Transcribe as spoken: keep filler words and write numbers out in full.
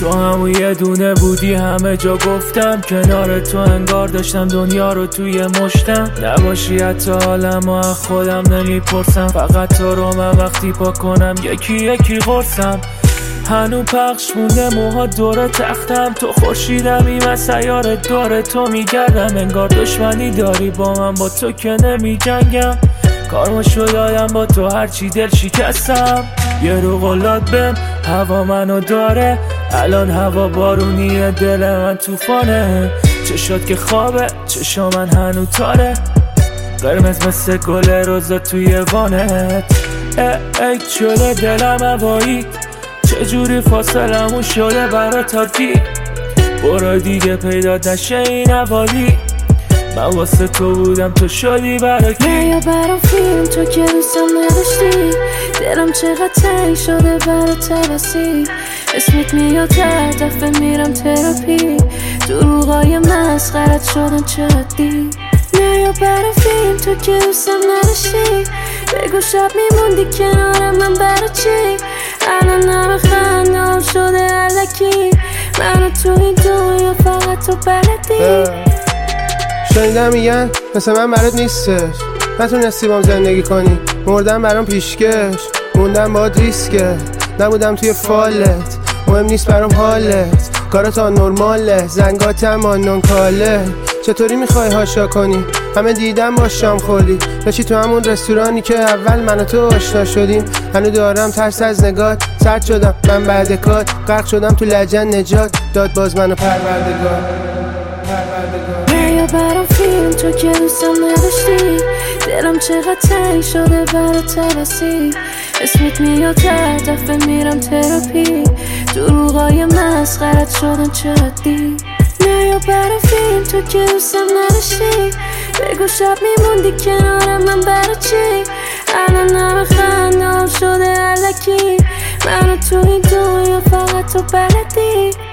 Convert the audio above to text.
تو همون یه دونه بودی همه جا گفتم، کنار تو انگار داشتم دنیا رو توی مشتم. نباشی حتی حالم و از خودم نمیپرسم، فقط تو رو من وقتی پا کنم یکی یکی قرصم. هنو پخش مونده موها دور تختم، تو خورشیدمی من سیاره دور تو میگردم. انگار دشمنی داری با من، با تو که نمی جنگم. کارما شد آدم با تو هرچی دل شکستم. یه رو غلات بهم هوا منو داره، الان هوا بارونیه دل من توفانه. چشات که خوابه چشا من هنو تاره، قرمز مثل گل روزا توی وانت. ای ای شده دلم هوایی، چجوری فاصلمون شده برا تا دی. برو دیگه پیدا نشه این حوالی، من واسه تو بودم تو شدی برا کی. نه یا برام فیلم تو که دوستم نداشتی، دلم چقدر تنگ شده برا تبسی. اسمت میاد هر دفعه میرم تراپی، دروغای مسخرت شدن جدی. نه یا برام فیلم تو که دوستم نداشتی، بگو شب میموندی کنارم من برا چی. الان نمه خندم شده علکی، منو تو این دنیا فقط تو بلدی. شنیدم میگن مثل من برات نیستش، نتونستی بام زندگی کنی، مردم برام پیشکش، موندم باید ریسکه، نبودم توی فالت، مهم نیست برام حالت، کارات نرماله، زنگاتم آنون کاله. چطوری میخوای هاشا کنی؟ همه دیدم با شام خوردی، داشتی تو همون رستورانی که اول من و تو آشنا شدیم. هنو دارم ترس از نگات، سرد شدم من بعد کار، غرق شدم تو لجن نجات داد باز منو پروردگار. نه یا برام فیلم تو که دوستم نداشتی، دلم چقدر تنگ شده برا تبسی. اسمت میاد هر دفعه میرم تراپی، دروغای مسخرت شدن جدی. نه یا برام فیلم تو که دوستم نداشتی، بگو شب میموندی کنارم من برا چی. الان نمه خندم شده علکی، منو تو این دنیا فقط تو بلدی.